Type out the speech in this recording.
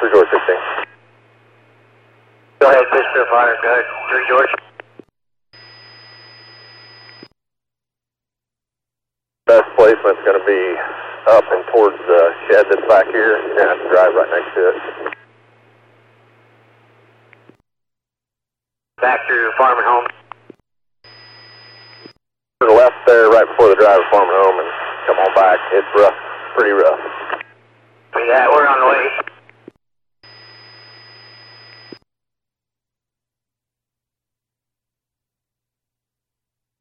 for George 16. Go ahead, Mr. Fire. Go ahead, 3 George. Best placement's going to be up and towards the shed that's back here. You're going to have to drive right next to it. Back to farm and home. To the left there, right before the drive of farm and home, and come on back. It's rough, pretty rough. Yeah, we're on the way.